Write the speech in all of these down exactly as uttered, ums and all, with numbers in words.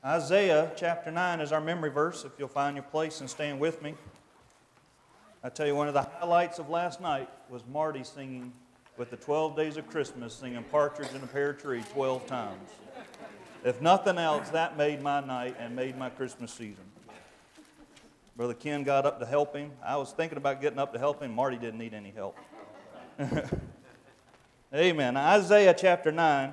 Isaiah chapter nine is our memory verse, if you'll find your place and stand with me. I tell you, one of the highlights of last night was Marty singing with the twelve days of Christmas, singing Partridge in a Pear Tree twelve times. If nothing else, that made my night and made my Christmas season. Brother Ken got up to help him. I was thinking about getting up to help him. Marty didn't need any help. Amen. Isaiah chapter nine,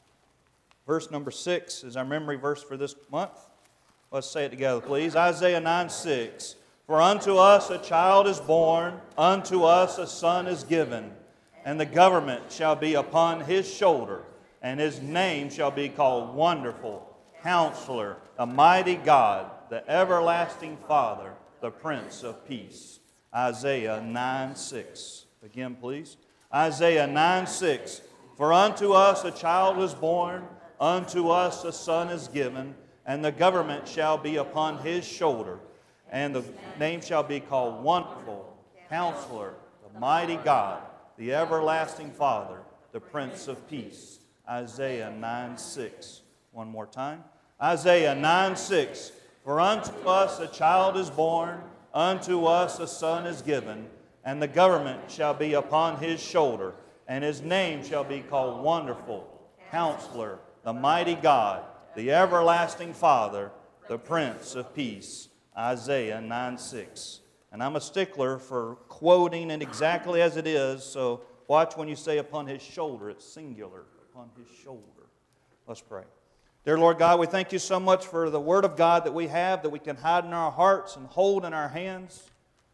verse number six is our memory verse for this month. Let's say it together, please. Isaiah nine six. For unto us a child is born, unto us a son is given, and the government shall be upon his shoulder, and his name shall be called Wonderful, Counselor, the Mighty God, the Everlasting Father, the Prince of Peace. Isaiah nine six. Again, please. Isaiah nine six. For unto us a child is born, unto us a son is given, and the government shall be upon his shoulder, and the name shall be called Wonderful, Counselor, the Mighty God, the Everlasting Father, the Prince of Peace. Isaiah nine six. One more time. Isaiah nine six. For unto us a child is born, unto us a son is given, and the government shall be upon his shoulder, and his name shall be called Wonderful, Counselor, the Mighty God, the Everlasting Father, the Prince of Peace. Isaiah nine six. And I'm a stickler for quoting it exactly as it is, so watch when you say upon his shoulder. It's singular, upon his shoulder. Let's pray. Dear Lord God, we thank you so much for the Word of God that we have, that we can hide in our hearts and hold in our hands.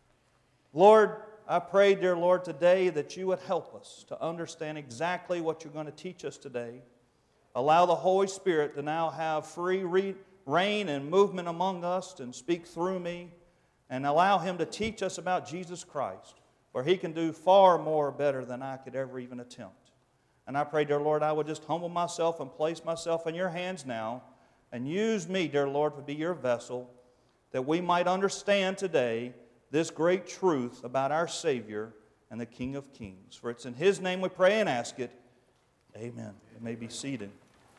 Lord, I pray, dear Lord, today that you would help us to understand exactly what you're going to teach us today. Allow the Holy Spirit to now have free re- reign and movement among us and speak through me, and allow him to teach us about Jesus Christ, for he can do far more better than I could ever even attempt. And I pray, dear Lord, I would just humble myself and place myself in your hands now, and use me, dear Lord, to be your vessel, that we might understand today this great truth about our Savior and the King of Kings. For it's in his name we pray and ask it. Amen. You may be seated.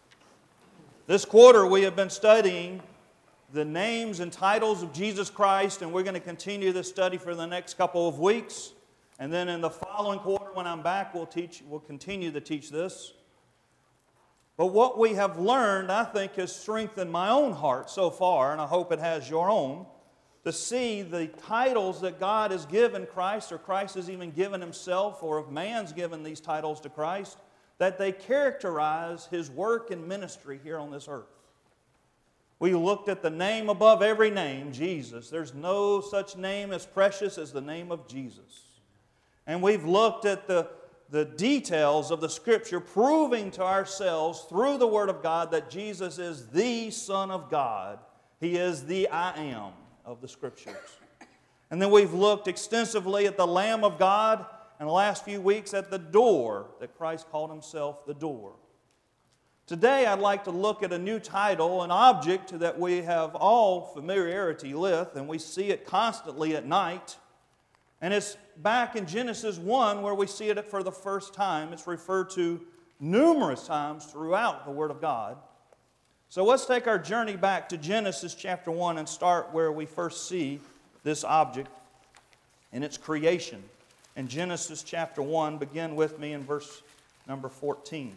This quarter we have been studying the names and titles of Jesus Christ, and we're going to continue this study for the next couple of weeks. And then in the following quarter, when I'm back, we'll teach, we'll continue to teach this. But what we have learned, I think, has strengthened my own heart so far, and I hope it has your own, to see the titles that God has given Christ, or Christ has even given himself, or if man's given these titles to Christ, that they characterize his work and ministry here on this earth. We looked at the name above every name, Jesus. There's no such name as precious as the name of Jesus. And we've looked at the, the details of the Scripture, proving to ourselves through the Word of God that Jesus is the Son of God. He is the I Am of the Scriptures. And then we've looked extensively at the Lamb of God, and the last few weeks at the door, that Christ called himself the door. Today I'd like to look at a new title, an object that we have all familiarity with, and we see it constantly at night. And it's back in Genesis one where we see it for the first time. It's referred to numerous times throughout the Word of God. So let's take our journey back to Genesis chapter one and start where we first see this object in its creation. In Genesis chapter one, begin with me in verse number fourteen.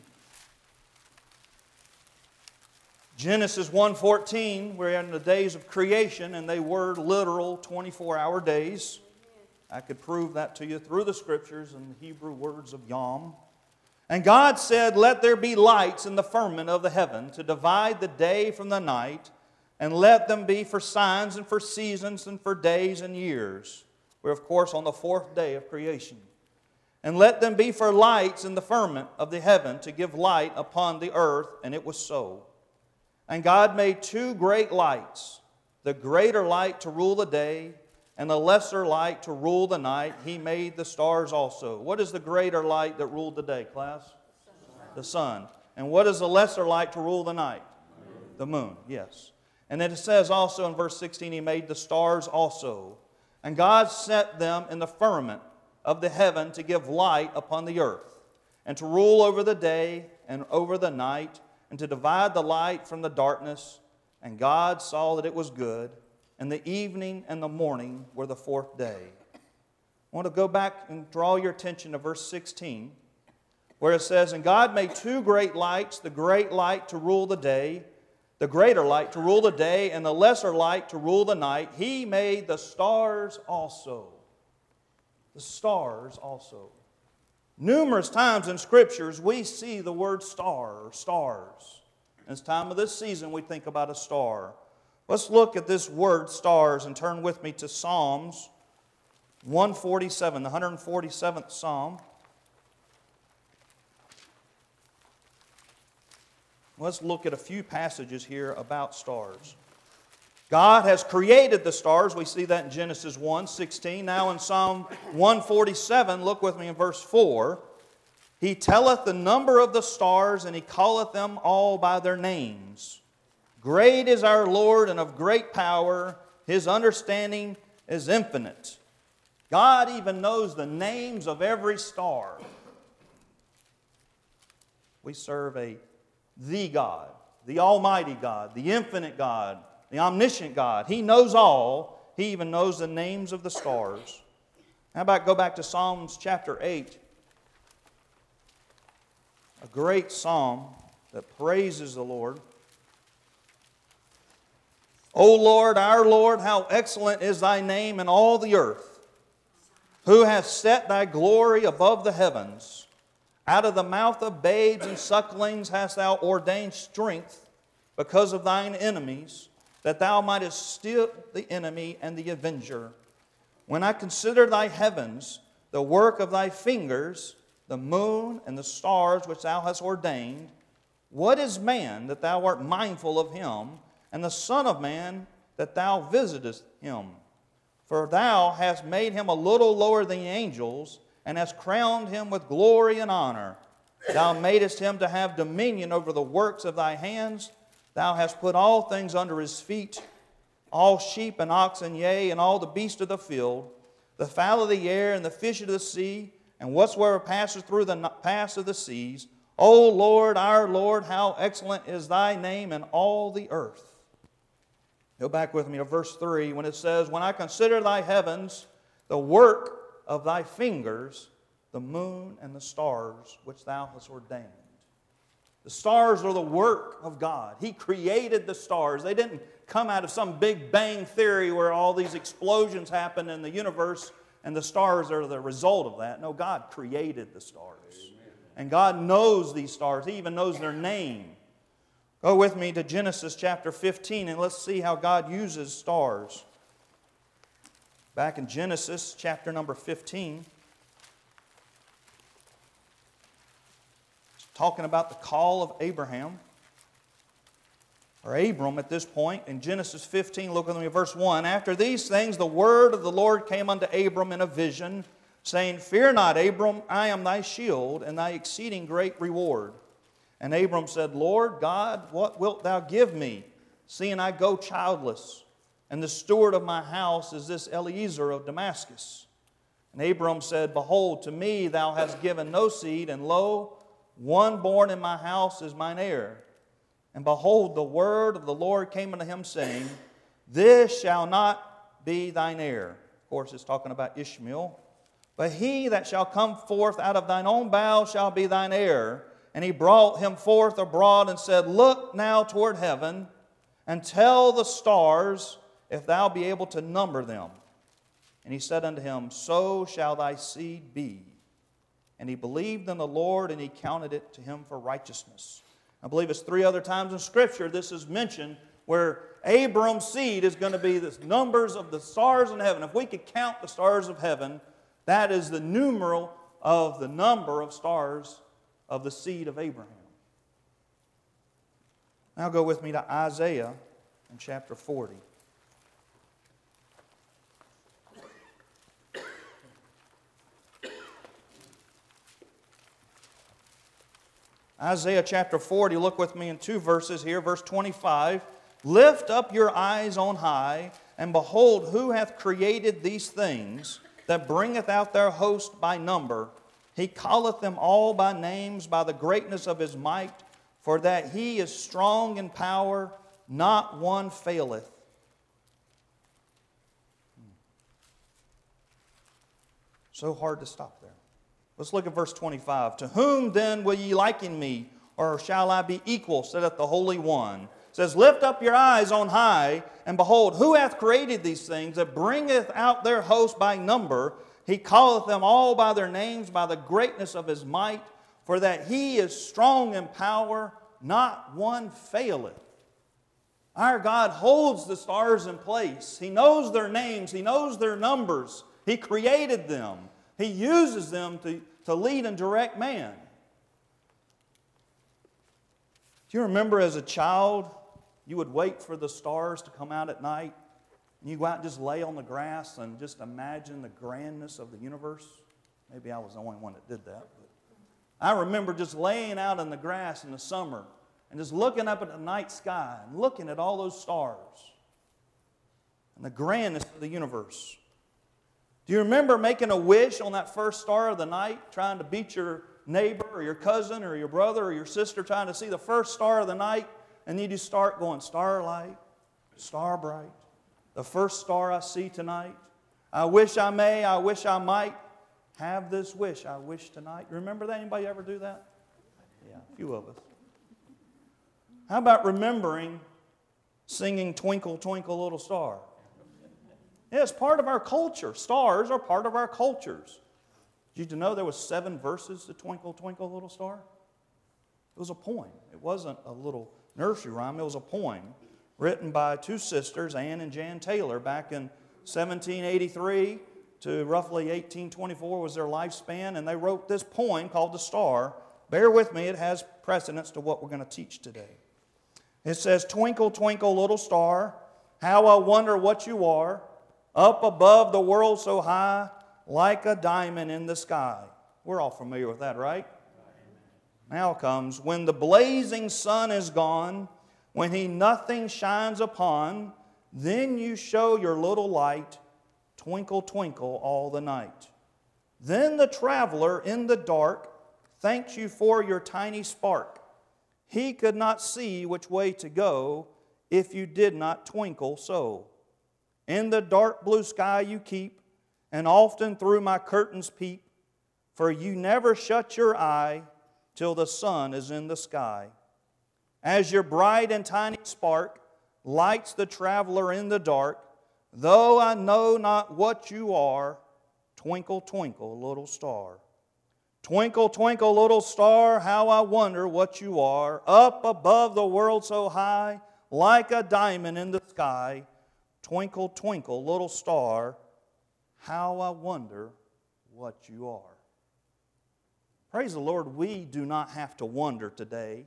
Genesis one fourteen, we're in the days of creation, and they were literal twenty-four hour days. I could prove that to you through the Scriptures and the Hebrew words of Yom. And God said, let there be lights in the firmament of the heaven to divide the day from the night, and let them be for signs and for seasons and for days and years. We're, of course, on the fourth day of creation. And let them be for lights in the firmament of the heaven to give light upon the earth, and it was so. And God made two great lights, the greater light to rule the day, and the lesser light to rule the night. He made the stars also. What is the greater light that ruled the day, class? The sun. And what is the lesser light to rule the night? The moon, yes. And then it says also in verse sixteen, he made the stars also. And God set them in the firmament of the heaven to give light upon the earth, and to rule over the day and over the night, and to divide the light from the darkness. And God saw that it was good, and the evening and the morning were the fourth day. I want to go back and draw your attention to verse sixteen, where it says, And God made two great lights, the great light to rule the day, the greater light to rule the day, and the lesser light to rule the night. He made the stars also. The stars also. Numerous times in Scriptures we see the word star or stars. In this time of this season we think about a star. Let's look at this word stars and turn with me to Psalms one forty-seven, the one hundred forty-seventh Psalm. Let's look at a few passages here about stars. God has created the stars. We see that in Genesis one sixteen. Now in Psalm one forty-seven, look with me in verse four. He telleth the number of the stars, and He calleth them all by their names. Great is our Lord, and of great power. His understanding is infinite. God even knows the names of every star. We serve a the God, the Almighty God, the infinite God, the omniscient God. He knows all. He even knows the names of the stars. How about go back to Psalms chapter eight? A great psalm that praises the Lord. O Lord, our Lord, how excellent is Thy name in all the earth, who hath set Thy glory above the heavens. Out of the mouth of babes and sucklings hast Thou ordained strength because of Thine enemies, that Thou mightest still the enemy and the avenger. When I consider Thy heavens, the work of Thy fingers, the moon and the stars which Thou hast ordained, what is man that Thou art mindful of him, and the Son of Man that Thou visitest him? For Thou hast made him a little lower than the angels, and hast crowned him with glory and honor. Thou madest him to have dominion over the works of Thy hands. Thou hast put all things under his feet, all sheep and oxen, yea, and all the beasts of the field, the fowl of the air, and the fish of the sea, and whatsoever passes through the paths of the seas. O Lord, our Lord, how excellent is Thy name in all the earth. Go back with me to verse three when it says, When I consider Thy heavens, the work of Thy fingers, the moon and the stars which Thou hast ordained. The stars are the work of God. He created the stars. They didn't come out of some big bang theory where all these explosions happen in the universe and the stars are the result of that. No, God created the stars. Amen. And God knows these stars. He even knows their name. Go with me to Genesis chapter fifteen and let's see how God uses stars. Back in Genesis chapter number fifteen, it's talking about the call of Abraham, or Abram at this point. In Genesis fifteen, look with me at verse one. After these things the word of the Lord came unto Abram in a vision, saying, Fear not, Abram, I am thy shield, and thy exceeding great reward. And Abram said, Lord God, what wilt thou give me, seeing I go childless? And the steward of my house is this Eliezer of Damascus. And Abram said, Behold, to me thou hast given no seed, and lo, one born in my house is mine heir. And behold, the word of the Lord came unto him, saying, This shall not be thine heir. Of course, it's talking about Ishmael. But he that shall come forth out of thine own bowels shall be thine heir. And he brought him forth abroad and said, Look now toward heaven, and tell the stars, if thou be able to number them. And he said unto him, So shall thy seed be. And he believed in the Lord, and he counted it to him for righteousness. I believe it's three other times in Scripture this is mentioned where Abram's seed is going to be the numbers of the stars in heaven. If we could count the stars of heaven, that is the numeral of the number of stars of the seed of Abraham. Now go with me to Isaiah in chapter forty. Isaiah chapter forty, look with me in two verses here. Verse twenty-five, Lift up your eyes on high, and behold, who hath created these things, that bringeth out their host by number? He calleth them all by names, by the greatness of his might, for that he is strong in power, not one faileth. So hard to stop there. Let's look at verse twenty-five. To whom then will ye liken me, or shall I be equal, saith the Holy One? It says, lift up your eyes on high, and behold, who hath created these things, that bringeth out their host by number? He calleth them all by their names, by the greatness of His might, for that He is strong in power, not one faileth. Our God holds the stars in place. He knows their names. He knows their numbers. He created them. He uses them to, to lead and direct man. Do you remember as a child, you would wait for the stars to come out at night, and you go out and just lay on the grass and just imagine the grandness of the universe? Maybe I was the only one that did that. But I remember just laying out in the grass in the summer and just looking up at the night sky and looking at all those stars and the grandness of the universe. Do you remember making a wish on that first star of the night, trying to beat your neighbor or your cousin or your brother or your sister, trying to see the first star of the night, and then you start going, starlight, star bright, the first star I see tonight. I wish I may, I wish I might have this wish I wish tonight. Remember that? Anybody ever do that? Yeah, a few of us. How about remembering singing Twinkle, Twinkle, Little Star? Yeah, it's part of our culture. Stars are part of our cultures. Did you know there was seven verses to Twinkle, Twinkle, Little Star? It was a poem. It wasn't a little nursery rhyme. It was a poem written by two sisters, Ann and Jan Taylor, back in seventeen eighty-three to roughly eighteen twenty-four was their lifespan, and they wrote this poem called The Star. Bear with me, it has precedence to what we're going to teach today. It says, twinkle, twinkle, little star, how I wonder what you are, up above the world so high, like a diamond in the sky. We're all familiar with that, right? Now comes, when the blazing sun is gone, when he nothing shines upon, then you show your little light, twinkle, twinkle all the night. Then the traveler in the dark thanks you for your tiny spark. He could not see which way to go if you did not twinkle so. In the dark blue sky you keep, and often through my curtains peep, for you never shut your eye till the sun is in the sky. As your bright and tiny spark lights the traveler in the dark, though I know not what you are, twinkle, twinkle, little star. Twinkle, twinkle, little star, how I wonder what you are, up above the world so high, like a diamond in the sky. Twinkle, twinkle, little star, how I wonder what you are. Praise the Lord, we do not have to wonder today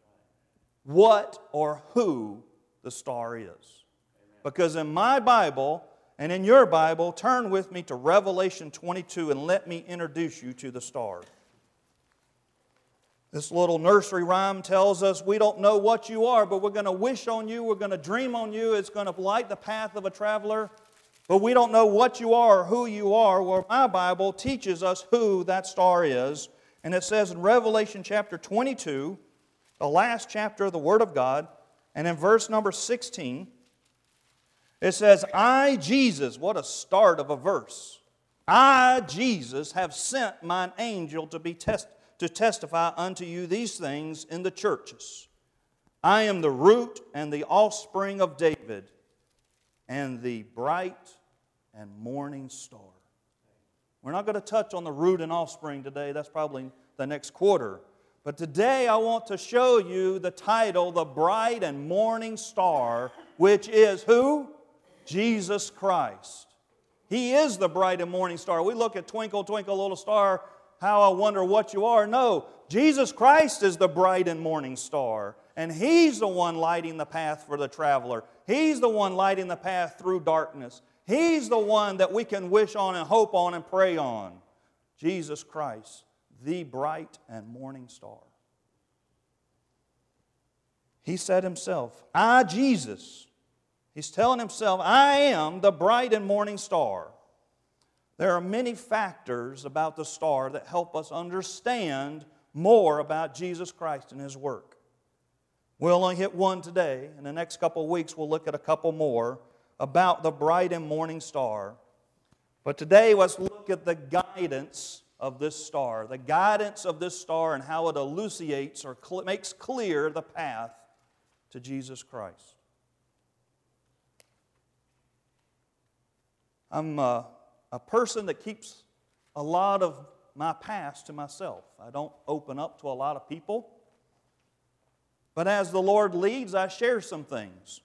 what or who the star is. Because in my Bible and in your Bible, turn with me to Revelation twenty-two and let me introduce you to the star. This little nursery rhyme tells us we don't know what you are, but we're going to wish on you, we're going to dream on you, it's going to light the path of a traveler, but we don't know what you are or who you are. Well, my Bible teaches us who that star is, and it says in Revelation chapter twenty-two, the last chapter of the Word of God, and in verse number sixteen, it says, I, Jesus, what a start of a verse. I, Jesus, have sent mine angel to be test, to testify unto you these things in the churches. I am the root and the offspring of David, and the bright and morning star. We're not going to touch on the root and offspring today. That's probably the next quarter. But today I want to show you the title, The Bright and Morning Star, which is who? Jesus Christ. He is the bright and morning star. We look at twinkle, twinkle, little star, how I wonder what you are. No, Jesus Christ is the bright and morning star. And He's the one lighting the path for the traveler. He's the one lighting the path through darkness. He's the one that we can wish on and hope on and pray on. Jesus Christ, the bright and morning star. He said Himself, I, Jesus, He's telling Himself, I am the bright and morning star. There are many factors about the star that help us understand more about Jesus Christ and His work. We'll only hit one today. In the next couple of weeks, we'll look at a couple more about the bright and morning star. But today, let's look at the guidance of this star. The guidance of this star and how it elucidates or cl- makes clear the path to Jesus Christ. I'm a, a person that keeps a lot of my past to myself. I don't open up to a lot of people. But as the Lord leads, I share some things.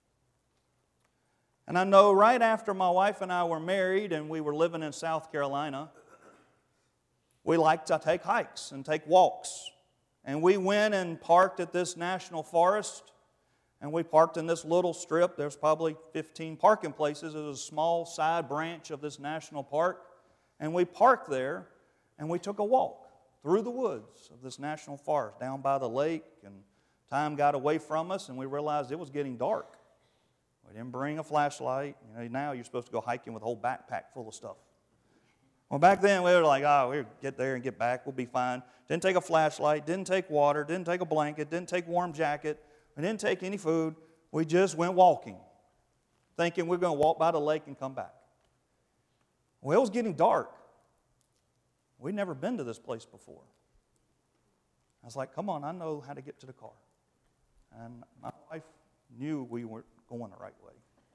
And I know right after my wife and I were married and we were living in South Carolina, we liked to take hikes and take walks. And we went and parked at this national forest. And we parked in this little strip. There's probably fifteen parking places. It was a small side branch of this national park. And we parked there and we took a walk through the woods of this national forest down by the lake. And time got away from us and we realized it was getting dark. We didn't bring a flashlight. You know, now you're supposed to go hiking with a whole backpack full of stuff. Well, back then we were like, oh, we'll get there and get back. We'll be fine. Didn't take a flashlight. Didn't take water. Didn't take a blanket. Didn't take a warm jacket. We didn't take any food. We just went walking, thinking we're going to walk by the lake and come back. Well, it was getting dark. We'd never been to this place before. I was like, come on, I know how to get to the car. And my wife knew we weren't going the right way.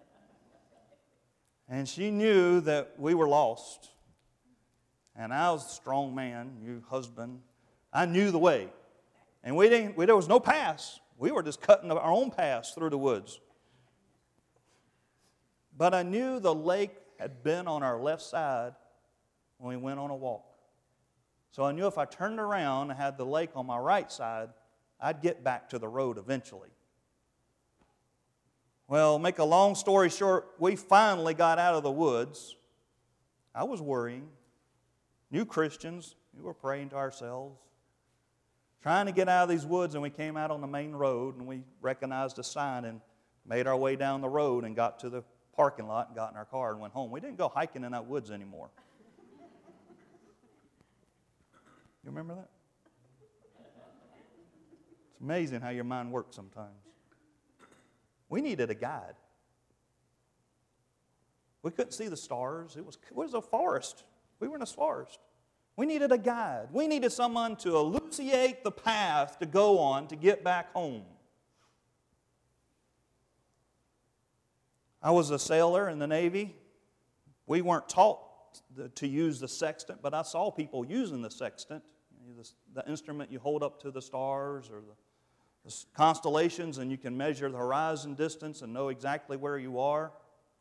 And she knew that we were lost. And I was a strong man, you husband. I knew the way. And we didn't, we, there was no pass. We were just cutting our own paths through the woods. But I knew the lake had been on our left side when we went on a walk. So I knew if I turned around and had the lake on my right side, I'd get back to the road eventually. Well, make a long story short, we finally got out of the woods. I was worrying. New Christians, we were praying to ourselves, trying to get out of these woods, and we came out on the main road, and we recognized a sign and made our way down the road and got to the parking lot and got in our car and went home. We didn't go hiking in that woods anymore. You remember that? It's amazing how your mind works sometimes. We needed a guide. We couldn't see the stars. It was, it was a forest. We were in a forest. We needed a guide. We needed someone to elucidate the path to go on to get back home. I was a sailor in the Navy. We weren't taught to use the sextant, but I saw people using the sextant, the instrument you hold up to the stars or the the constellations, and you can measure the horizon distance and know exactly where you are.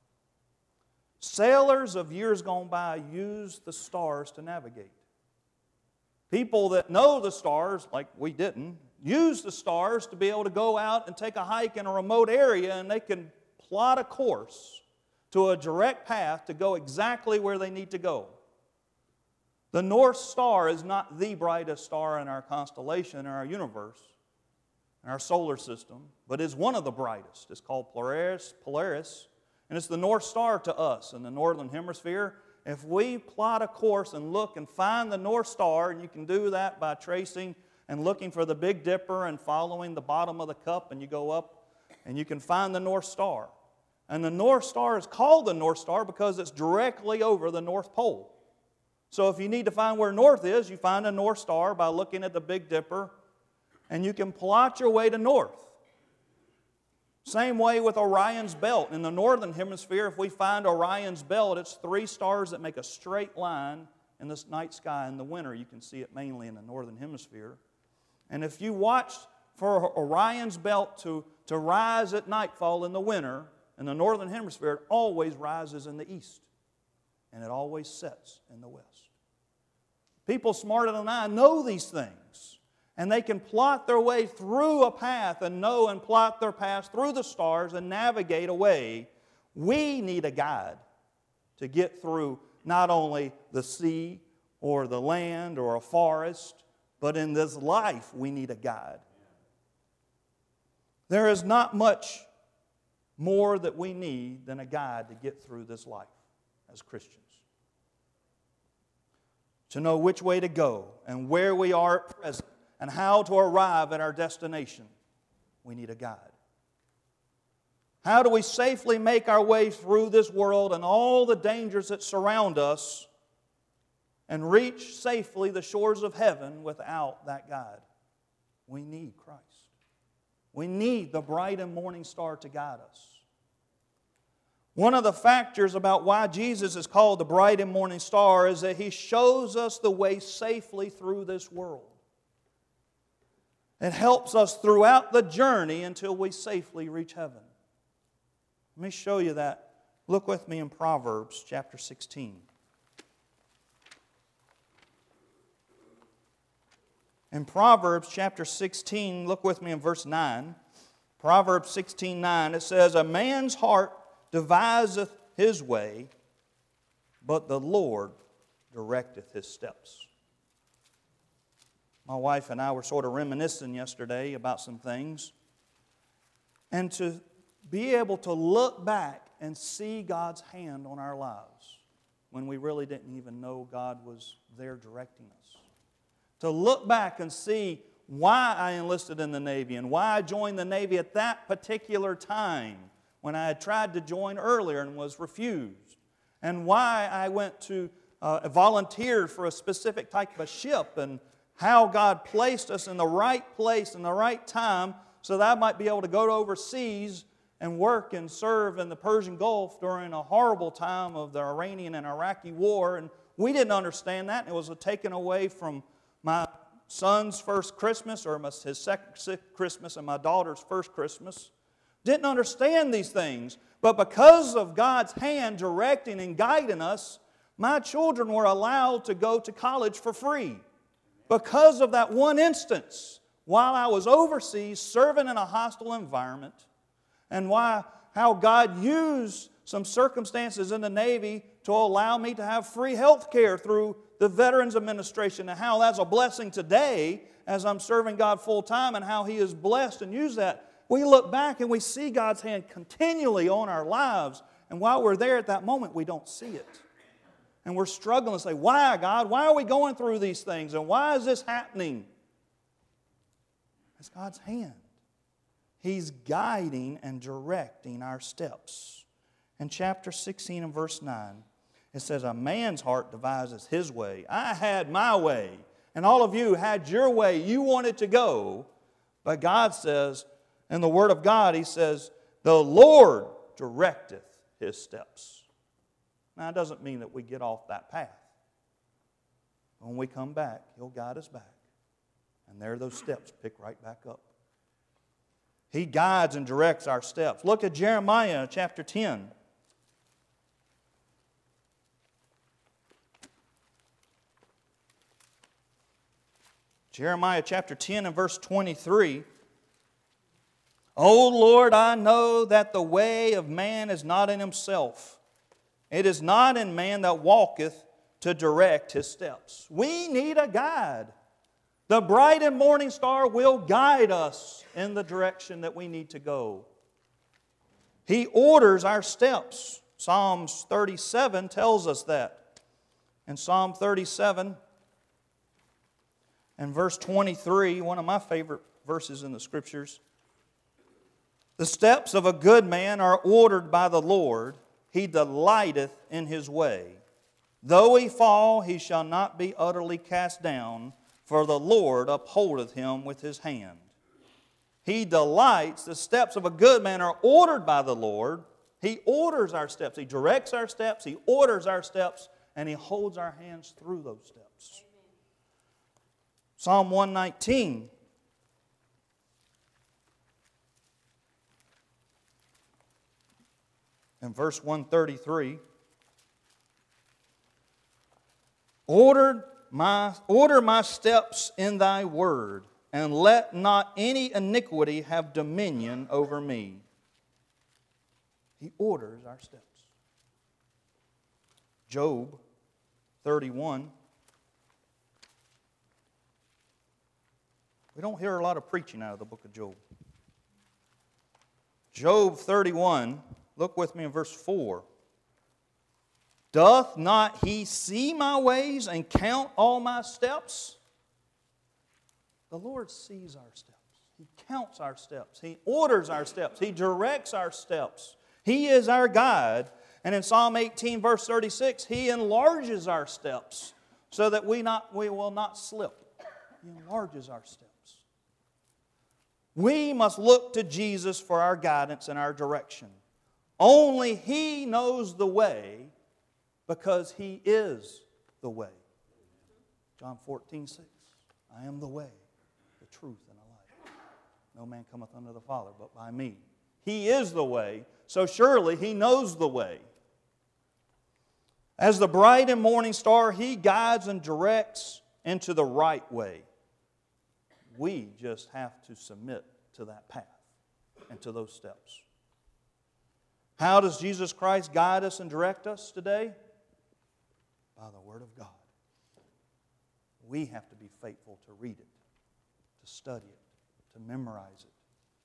Sailors of years gone by used the stars to navigate. People that know the stars, like we didn't, use the stars to be able to go out and take a hike in a remote area, and they can plot a course to a direct path to go exactly where they need to go. The North Star is not the brightest star in our constellation, in our universe, in our solar system, but is one of the brightest. It's called Polaris, Polaris, and it's the North Star to us in the Northern Hemisphere. If we plot a course and look and find the North Star, and you can do that by tracing and looking for the Big Dipper and following the bottom of the cup, and you go up and you can find the North Star. And the North Star is called the North Star because it's directly over the North Pole. So if you need to find where north is, you find a North Star by looking at the Big Dipper, and you can plot your way to north. Same way with Orion's Belt. In the Northern Hemisphere, if we find Orion's Belt, it's three stars that make a straight line in this night sky. In the winter, you can see it mainly in the Northern Hemisphere. And if you watch for Orion's Belt to, to rise at nightfall in the winter, in the Northern Hemisphere, it always rises in the east. And it always sets in the west. People smarter than I know these things. And they can plot their way through a path and know and plot their path through the stars and navigate a way. We need a guide to get through not only the sea or the land or a forest, but in this life we need a guide. There is not much more that we need than a guide to get through this life as Christians. To know which way to go and where we are at present, and how to arrive at our destination. We need a guide. How do we safely make our way through this world and all the dangers that surround us and reach safely the shores of heaven without that guide? We need Christ. We need the bright and morning star to guide us. One of the factors about why Jesus is called the bright and morning star is that He shows us the way safely through this world. It helps us throughout the journey until we safely reach heaven. Let me show you that. Look with me in Proverbs chapter sixteen. In Proverbs chapter sixteen, look with me in verse nine. Proverbs sixteen nine, it says, "A man's heart deviseth his way, but the Lord directeth his steps." My wife and I were sort of reminiscing yesterday about some things. And to be able to look back and see God's hand on our lives when we really didn't even know God was there directing us. To look back and see why I enlisted in the Navy and why I joined the Navy at that particular time when I had tried to join earlier and was refused. And why I went to uh, volunteer for a specific type of ship, and how God placed us in the right place in the right time so that I might be able to go to overseas and work and serve in the Persian Gulf during a horrible time of the Iranian and Iraqi war. And we didn't understand that. It was taken away from my son's first Christmas, or his second Christmas, and my daughter's first Christmas. Didn't understand these things. But because of God's hand directing and guiding us, my children were allowed to go to college for free. Because of that one instance, while I was overseas serving in a hostile environment, and why how God used some circumstances in the Navy to allow me to have free health care through the Veterans Administration, and how that's a blessing today as I'm serving God full time, and how He has blessed and used that. We look back and we see God's hand continually on our lives, and while we're there at that moment, we don't see it. And we're struggling to say, why, God? Why are we going through these things? And why is this happening? It's God's hand. He's guiding and directing our steps. In chapter sixteen and verse nine, it says, "A man's heart devises his way." I had my way, and all of you had your way you wanted to go. But God says, in the Word of God, He says, "The Lord directeth His steps." Now, it doesn't mean that we get off that path. When we come back, He'll guide us back. And there those steps pick right back up. He guides and directs our steps. Look at Jeremiah chapter ten. Jeremiah chapter ten and verse twenty-three. "O Lord, I know that the way of man is not in himself. It is not in man that walketh to direct his steps." We need a guide. The bright and morning star will guide us in the direction that we need to go. He orders our steps. Psalms thirty-seven tells us that. In Psalm thirty-seven and verse twenty-three, one of my favorite verses in the Scriptures, "The steps of a good man are ordered by the Lord. He delighteth in his way. Though he fall, he shall not be utterly cast down, for the Lord upholdeth him with His hand." He delights. The steps of a good man are ordered by the Lord. He orders our steps. He directs our steps. He orders our steps. And He holds our hands through those steps. Amen. Psalm one nineteen. In verse one thirty-three. Ordered My, order my steps in Thy word, and let not any iniquity have dominion over me. He orders our steps. Job thirty-one. We don't hear a lot of preaching out of the book of Job. Job thirty-one, look with me in verse four. "Doth not He see my ways and count all my steps?" The Lord sees our steps. He counts our steps. He orders our steps. He directs our steps. He is our guide. And in Psalm eighteen, verse thirty-six, He enlarges our steps so that we, not, we will not slip. He enlarges our steps. We must look to Jesus for our guidance and our direction. Only He knows the way because He is the way. John fourteen, six. I am the way, the truth, and the life. No man cometh unto the Father but by me. He is the way, so surely He knows the way. As the bright and morning star, He guides and directs into the right way. We just have to submit to that path and to those steps. How does Jesus Christ guide us and direct us today? By the Word of God. We have to be faithful to read it, to study it, to memorize it.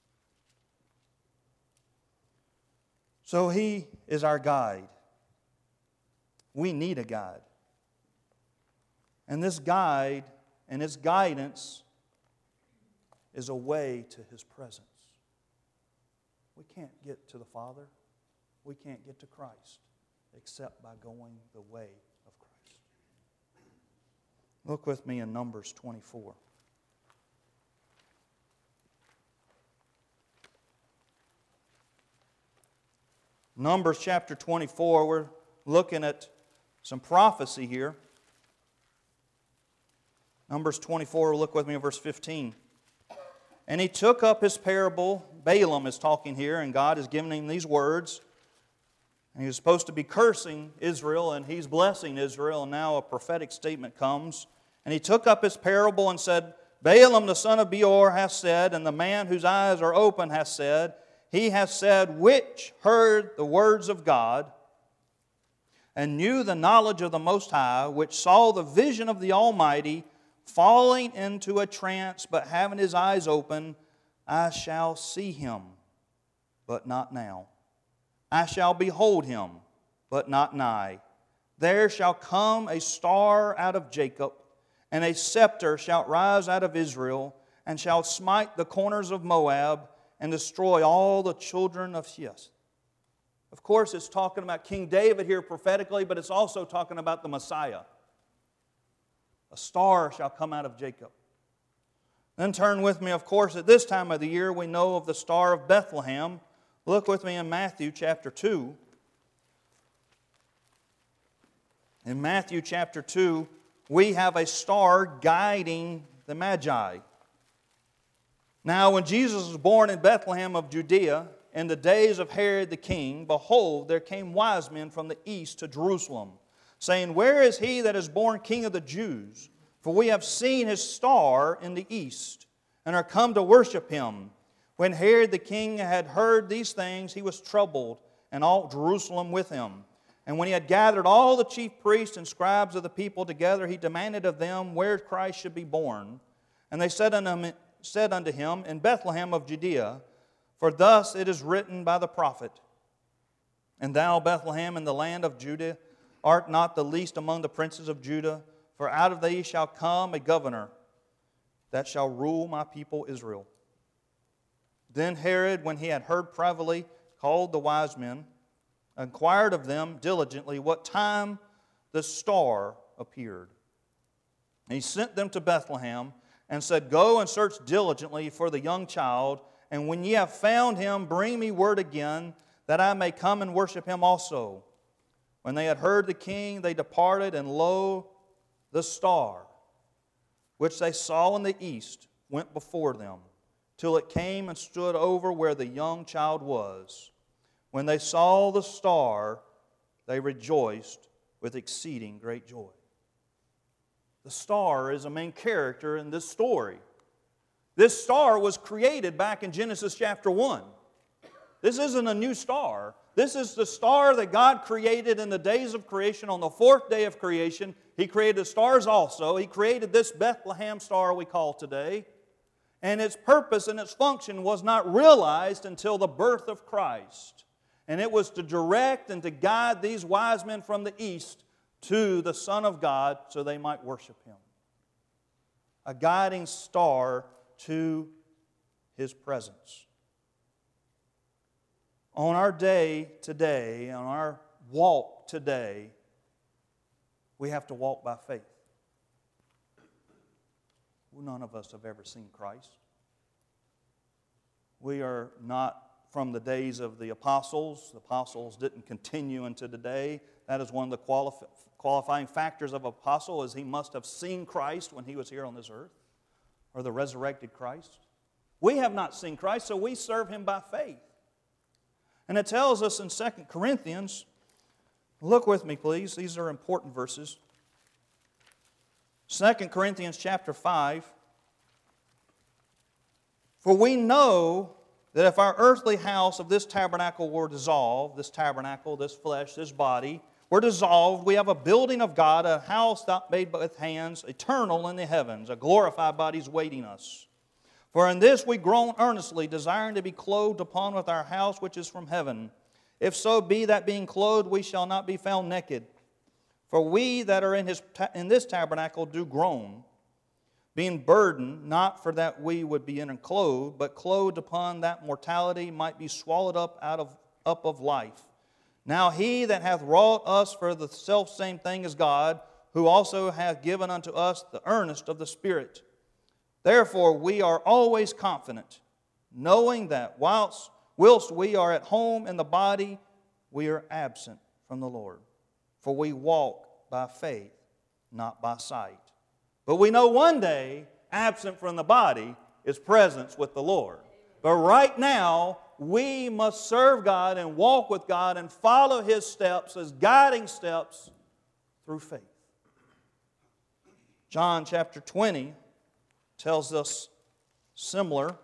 So He is our guide. We need a guide. And this guide and His guidance is a way to His presence. We can't get to the Father, we can't get to Christ except by going the way of Christ. Look with me in Numbers twenty-four. Numbers chapter twenty-four, we're looking at some prophecy here. Numbers twenty-four, look with me at verse fifteen. And he took up his parable. Balaam is talking here, and God is giving him these words. And he was supposed to be cursing Israel, and he's blessing Israel, and now a prophetic statement comes. And he took up his parable and said, Balaam the son of Beor hath said, and the man whose eyes are open hath said, he hath said, which heard the words of God, and knew the knowledge of the Most High, which saw the vision of the Almighty, falling into a trance, but having his eyes open, I shall see Him, but not now. I shall behold Him, but not nigh. There shall come a star out of Jacob, and a scepter shall rise out of Israel, and shall smite the corners of Moab, and destroy all the children of Shias. Of course, it's talking about King David here prophetically, but it's also talking about the Messiah. A star shall come out of Jacob. Then turn with me, of course, at this time of the year, we know of the star of Bethlehem. Look with me in Matthew chapter two. In Matthew chapter two, we have a star guiding the Magi. Now, when Jesus was born in Bethlehem of Judea, in the days of Herod the king, behold, there came wise men from the east to Jerusalem, saying, where is he that is born King of the Jews? For we have seen his star in the east, and are come to worship him. When Herod the king had heard these things, he was troubled, and all Jerusalem with him. And when he had gathered all the chief priests and scribes of the people together, he demanded of them where Christ should be born. And they said unto him, said unto him, in Bethlehem of Judea, for thus it is written by the prophet, and thou, Bethlehem, in the land of Judah, art not the least among the princes of Judah, for out of thee shall come a governor that shall rule my people Israel. Then Herod, when he had heard privately, called the wise men, inquired of them diligently what time the star appeared. And he sent them to Bethlehem, and said, go and search diligently for the young child, and when ye have found him, bring me word again, that I may come and worship him also. When they had heard the king, they departed, and lo, the star, which they saw in the east, went before them, till it came and stood over where the young child was. When they saw the star, they rejoiced with exceeding great joy. The star is a main character in this story. This star was created back in Genesis chapter one. This isn't a new star. This is the star that God created in the days of creation. On the fourth day of creation, He created the stars also. He created this Bethlehem star we call today. And its purpose and its function was not realized until the birth of Christ. And it was to direct and to guide these wise men from the east to the Son of God so they might worship Him. A guiding star to His presence. On our day today, on our walk today, we have to walk by faith. Well, none of us have ever seen Christ. We are not from the days of the apostles. The apostles didn't continue into today. That is one of the qualif- qualifying factors of an apostle, is he must have seen Christ when he was here on this earth, or the resurrected Christ. We have not seen Christ, so we serve Him by faith. And it tells us in Second Corinthians, look with me please, these are important verses. Second Corinthians chapter five. For we know that if our earthly house of this tabernacle were dissolved, this tabernacle, this flesh, this body, were dissolved, we have a building of God, a house not made with hands, eternal in the heavens, a glorified body is waiting us. For in this we groan earnestly, desiring to be clothed upon with our house which is from heaven. If so be that being clothed we shall not be found naked. For we that are in, his, in this tabernacle do groan, being burdened, not for that we would be unclothed, but clothed upon that mortality might be swallowed up out of up of life. Now He that hath wrought us for the selfsame thing is God, who also hath given unto us the earnest of the Spirit. Therefore we are always confident, knowing that whilst whilst we are at home in the body, we are absent from the Lord. For we walk by faith, not by sight. But we know one day, absent from the body is presence with the Lord. But right now, we must serve God and walk with God and follow His steps as guiding steps through faith. John chapter twenty tells us similar.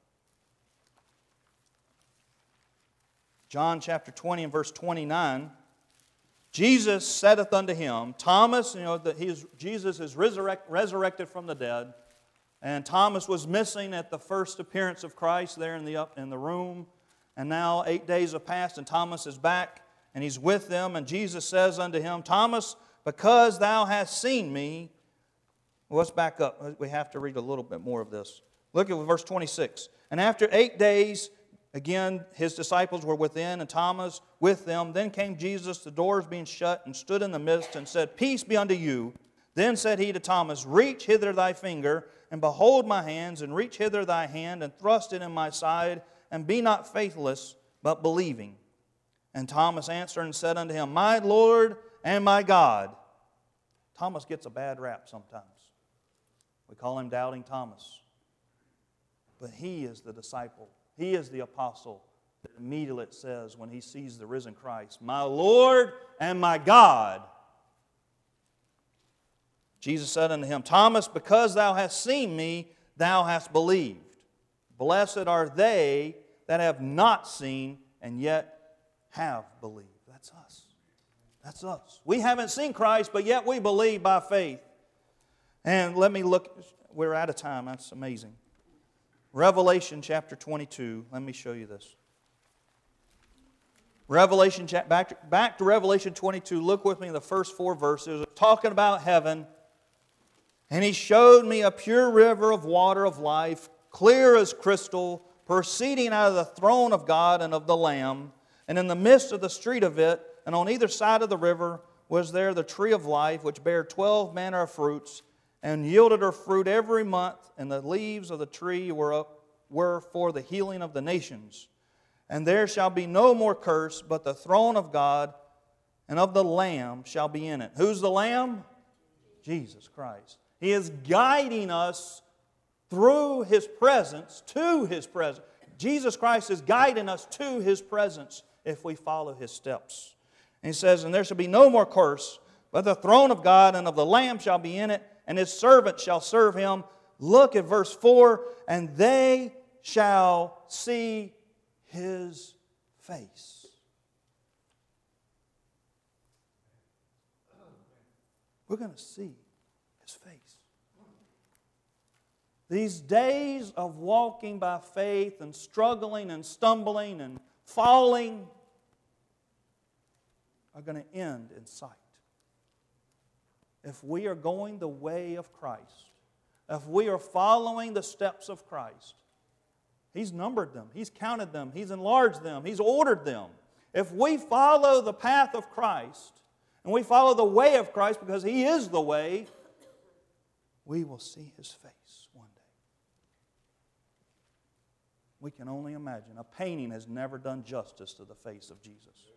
John chapter twenty and verse twenty-nine. Jesus saith unto him, Thomas, you know, that he is, Jesus is resurrect, resurrected from the dead, and Thomas was missing at the first appearance of Christ there in the, up, in the room, and now eight days have passed, and Thomas is back, and he's with them, and Jesus says unto him, Thomas, because thou hast seen me. Well, let's back up. We have to read a little bit more of this. Look at verse twenty-six. And after eight days, again, His disciples were within, and Thomas with them. Then came Jesus, the doors being shut, and stood in the midst, and said, Peace be unto you. Then said He to Thomas, Reach hither thy finger, and behold my hands, and reach hither thy hand, and thrust it in my side, and be not faithless, but believing. And Thomas answered and said unto Him, My Lord and my God. Thomas gets a bad rap sometimes. We call him Doubting Thomas. But he is the disciple. He is the apostle that immediately it says when he sees the risen Christ, My Lord and my God. Jesus said unto him, Thomas, because thou hast seen me, thou hast believed. Blessed are they that have not seen and yet have believed. That's us. That's us. We haven't seen Christ, but yet we believe by faith. And let me look, we're out of time. That's amazing. Revelation chapter twenty-two. Let me show you this. Revelation, back to, back to Revelation twenty-two. Look with me in the first four verses. Talking about heaven. And He showed me a pure river of water of life, clear as crystal, proceeding out of the throne of God and of the Lamb. And in the midst of the street of it, and on either side of the river, was there the tree of life, which bare twelve manner of fruits, and yielded her fruit every month, and the leaves of the tree were, up, were for the healing of the nations. And there shall be no more curse, but the throne of God and of the Lamb shall be in it. Who's the Lamb? Jesus Christ. He is guiding us through His presence to His presence. Jesus Christ is guiding us to His presence if we follow His steps. And He says, and there shall be no more curse, but the throne of God and of the Lamb shall be in it, and His servants shall serve Him. Look at verse four. And they shall see His face. We're going to see His face. These days of walking by faith and struggling and stumbling and falling are going to end in sight. If we are going the way of Christ, if we are following the steps of Christ, He's numbered them. He's counted them. He's enlarged them. He's ordered them. If we follow the path of Christ, and we follow the way of Christ because He is the way, we will see His face one day. We can only imagine. A painting has never done justice to the face of Jesus.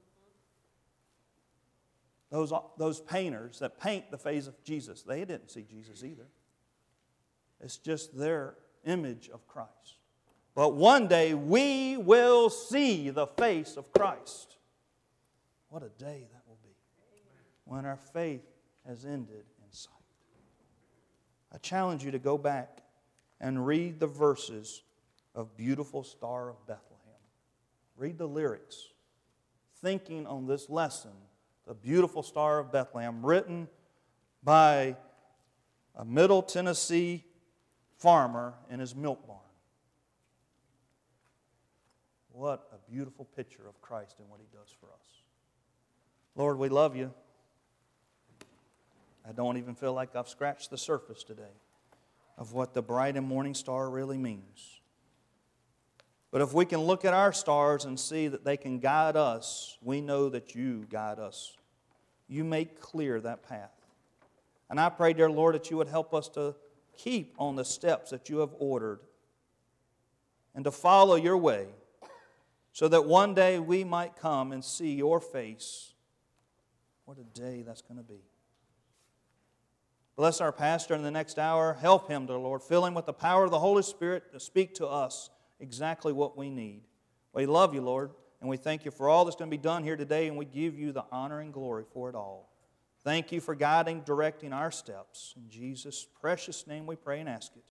Those, those painters that paint the face of Jesus, they didn't see Jesus either. It's just their image of Christ. But one day we will see the face of Christ. What a day that will be when our faith has ended in sight. I challenge you to go back and read the verses of Beautiful Star of Bethlehem. Read the lyrics, thinking on this lesson, the Beautiful Star of Bethlehem, written by a Middle Tennessee farmer in his milk barn. What a beautiful picture of Christ and what He does for us. Lord, we love You. I don't even feel like I've scratched the surface today of what the bright and morning star really means. But if we can look at our stars and see that they can guide us, we know that You guide us. You make clear that path. And I pray, dear Lord, that You would help us to keep on the steps that You have ordered and to follow Your way so that one day we might come and see Your face. What a day that's going to be. Bless our pastor in the next hour. Help him, dear Lord. Fill him with the power of the Holy Spirit to speak to us exactly what we need. We love You, Lord, and we thank You for all that's going to be done here today, and we give You the honor and glory for it all. Thank You for guiding, directing our steps. In Jesus' precious name we pray and ask it.